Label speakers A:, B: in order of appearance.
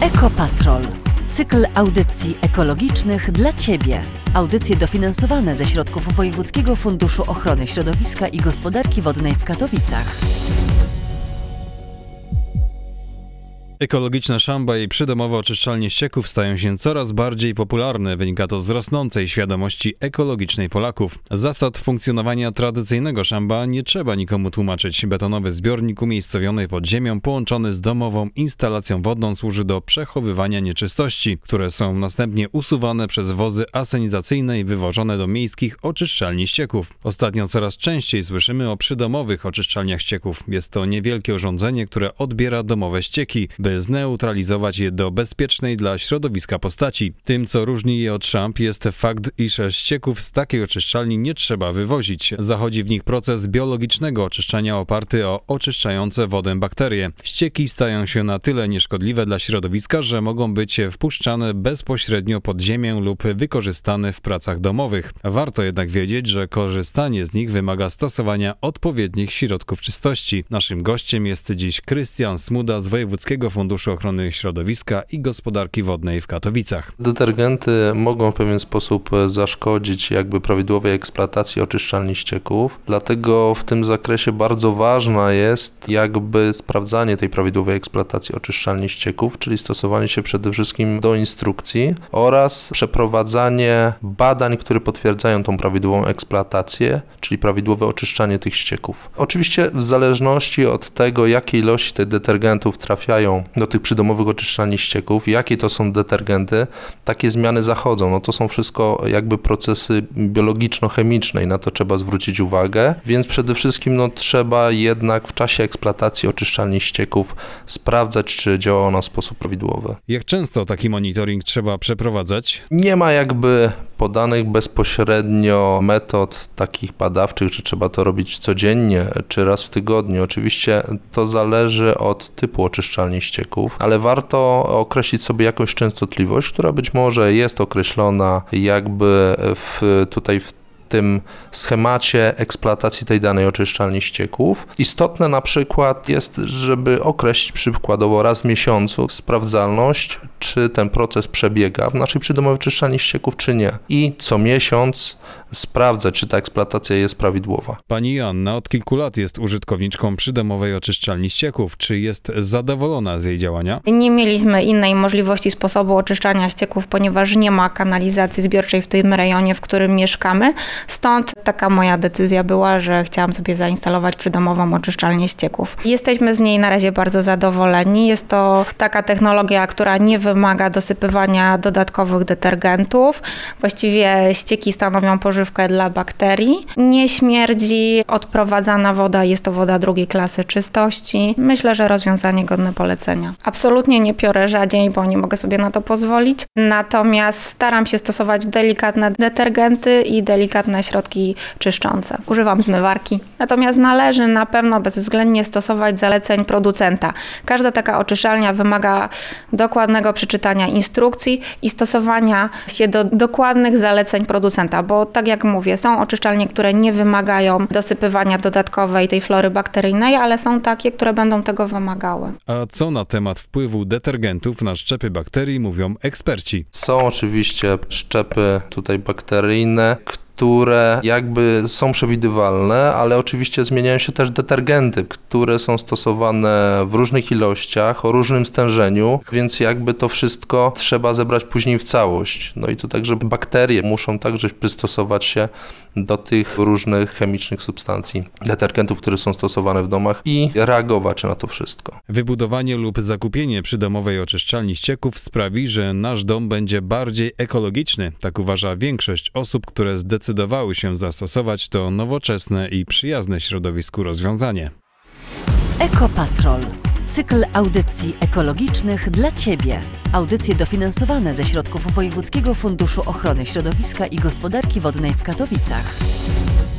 A: Ekopatrol. Cykl audycji ekologicznych dla Ciebie. Audycje dofinansowane ze środków Wojewódzkiego Funduszu Ochrony Środowiska i Gospodarki Wodnej w Katowicach.
B: Ekologiczna szamba i przydomowe oczyszczalnie ścieków stają się coraz bardziej popularne. Wynika to z rosnącej świadomości ekologicznej Polaków. Zasad funkcjonowania tradycyjnego szamba nie trzeba nikomu tłumaczyć. Betonowy zbiornik umiejscowiony pod ziemią, połączony z domową instalacją wodną, służy do przechowywania nieczystości, które są następnie usuwane przez wozy asenizacyjne i wywożone do miejskich oczyszczalni ścieków. Ostatnio coraz częściej słyszymy o przydomowych oczyszczalniach ścieków. Jest to niewielkie urządzenie, które odbiera domowe ścieki, by zneutralizować je do bezpiecznej dla środowiska postaci. Tym, co różni je od szamb, jest fakt, iż ścieków z takiej oczyszczalni nie trzeba wywozić. Zachodzi w nich proces biologicznego oczyszczania oparty o oczyszczające wodę bakterie. Ścieki stają się na tyle nieszkodliwe dla środowiska, że mogą być wpuszczane bezpośrednio pod ziemię lub wykorzystane w pracach domowych. Warto jednak wiedzieć, że korzystanie z nich wymaga stosowania odpowiednich środków czystości. Naszym gościem jest dziś Krystian Smuda z Wojewódzkiego Funduszu Ochrony Środowiska i Gospodarki Wodnej w Katowicach.
C: Detergenty mogą w pewien sposób zaszkodzić prawidłowej eksploatacji oczyszczalni ścieków, dlatego w tym zakresie bardzo ważna jest sprawdzanie tej prawidłowej eksploatacji oczyszczalni ścieków, czyli stosowanie się przede wszystkim do instrukcji oraz przeprowadzanie badań, które potwierdzają tą prawidłową eksploatację, czyli prawidłowe oczyszczanie tych ścieków. Oczywiście w zależności od tego, jakie ilości tych detergentów trafiają do tych przydomowych oczyszczalni ścieków, jakie to są detergenty, takie zmiany zachodzą. To są wszystko procesy biologiczno-chemiczne i na to trzeba zwrócić uwagę, więc przede wszystkim trzeba jednak w czasie eksploatacji oczyszczalni ścieków sprawdzać, czy działa ona w sposób prawidłowy.
B: Jak często taki monitoring trzeba przeprowadzać?
C: Nie ma podanych bezpośrednio metod takich badawczych, czy trzeba to robić codziennie, czy raz w tygodniu. Oczywiście to zależy od typu oczyszczalni ścieków, ale warto określić sobie jakąś częstotliwość, która być może jest określona w tym schemacie eksploatacji tej danej oczyszczalni ścieków. Istotne na przykład jest, żeby określić przykładowo raz w miesiącu sprawdzalność, czy ten proces przebiega w naszej przydomowej oczyszczalni ścieków, czy nie. I co miesiąc sprawdzać, czy ta eksploatacja jest prawidłowa.
B: Pani Joanna od kilku lat jest użytkowniczką przydomowej oczyszczalni ścieków. Czy jest zadowolona z jej działania?
D: Nie mieliśmy innej możliwości sposobu oczyszczania ścieków, ponieważ nie ma kanalizacji zbiorczej w tym rejonie, w którym mieszkamy. Stąd taka moja decyzja była, że chciałam sobie zainstalować przydomową oczyszczalnię ścieków. Jesteśmy z niej na razie bardzo zadowoleni. Jest to taka technologia, która nie wymaga dosypywania dodatkowych detergentów. Właściwie ścieki stanowią pożywkę dla bakterii. Nie śmierdzi, odprowadzana woda jest to woda drugiej klasy czystości. Myślę, że rozwiązanie godne polecenia. Absolutnie nie piorę rzadziej, bo nie mogę sobie na to pozwolić. Natomiast staram się stosować delikatne detergenty i delikatne środki czyszczące. Używam zmywarki. Natomiast należy na pewno bezwzględnie stosować zaleceń producenta. Każda taka oczyszczalnia wymaga dokładnego przeczytania instrukcji i stosowania się do dokładnych zaleceń producenta, bo tak jak mówię, są oczyszczalnie, które nie wymagają dosypywania dodatkowej tej flory bakteryjnej, ale są takie, które będą tego wymagały.
B: A co na temat wpływu detergentów na szczepy bakterii mówią eksperci?
C: Są oczywiście szczepy bakteryjne, które są przewidywalne, ale oczywiście zmieniają się też detergenty, które są stosowane w różnych ilościach, o różnym stężeniu, więc to wszystko trzeba zebrać później w całość. I to także bakterie muszą także przystosować się do tych różnych chemicznych substancji, detergentów, które są stosowane w domach i reagować na to wszystko.
B: Wybudowanie lub zakupienie przydomowej oczyszczalni ścieków sprawi, że nasz dom będzie bardziej ekologiczny. Tak uważa większość osób, które zdecydowały się zastosować to nowoczesne i przyjazne środowisku rozwiązanie.
A: Ekopatrol. Cykl audycji ekologicznych dla Ciebie. Audycje dofinansowane ze środków Wojewódzkiego Funduszu Ochrony Środowiska i Gospodarki Wodnej w Katowicach.